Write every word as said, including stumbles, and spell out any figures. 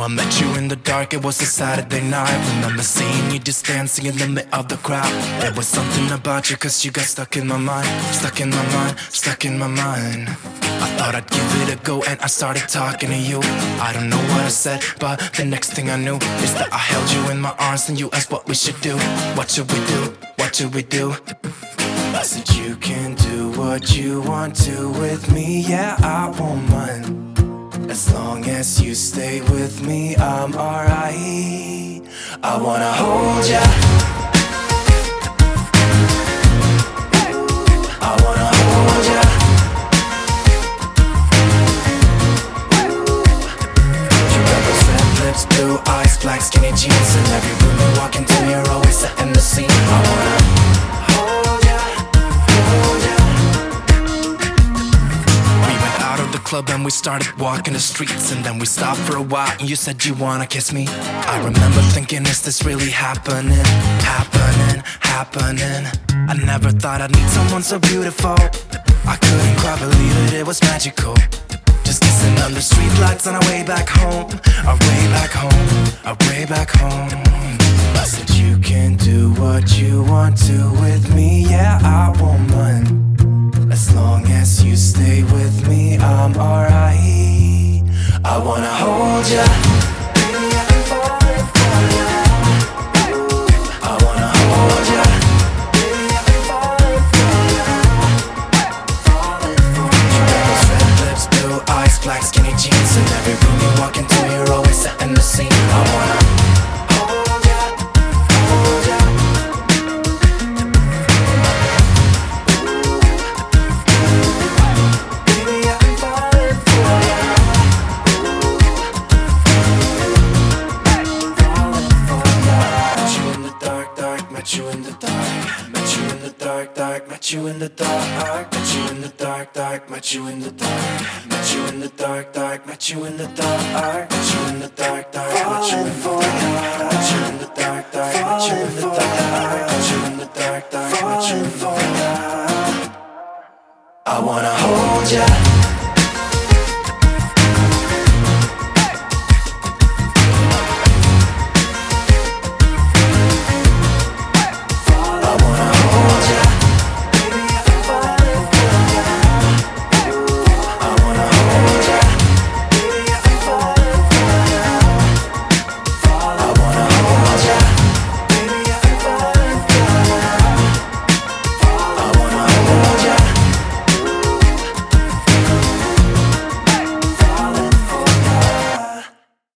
I met you in the dark, it was a Saturday night. Remember seeing you just dancing in the middle of the crowd. There was something about you, cause you got stuck in my mind. Stuck in my mind, stuck in my mind. I thought I'd give it a go and I started talking to you. I don't know what I said, but the next thing I knew is that I held you in my arms and you asked what we should do. What should we do? What should we do? I said you can do what you want to with me, yeah, I won't mind. As long as you stay with me, I'm alright. I wanna hold ya, I wanna hold ya. You got those red lips, blue eyes, black skinny jeans. In every room you walk into, you're always setting the scene. I wanna hold ya, hold ya. We went out of the club and we started walking the streets. And then we stopped for a while and you said you wanna kiss me. I remember thinking, is this really happening? Happening, happening. I never thought I'd meet someone so beautiful. I couldn't quite believe it, it was magical. Just kissing under streetlights on our way back home. Our way back home, our way back home. I said you can do what you want to with me, yeah, I won't mind. As long as you stay with me, I'm alright. I wanna hold ya, baby, I can fall for ya. I wanna hold ya, baby, I can fall for ya. Falling for ya. You got those red lips, blue eyes, black skinny jeans. In every room you walk into, you're always setting the scene. I wanna hold ya, hold ya. Baby, I can fall for ya. Falling for ya. Met you in the dark, dark, met you in the dark. Met you in the dark, dark, met you in the dark. Met you in the dark, dark, met you in the dark. Met you in the dark, dark, met you in the dark. Met you in the dark, dark, met you in the dark. Met you in the dark, dark, met you in the dark. Met you in the dark, dark, met you in the dark. I wanna hold ya.